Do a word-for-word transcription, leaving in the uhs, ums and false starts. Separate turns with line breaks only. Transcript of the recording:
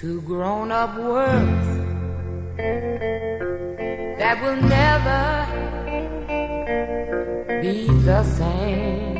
to grown-up words that will never be the same.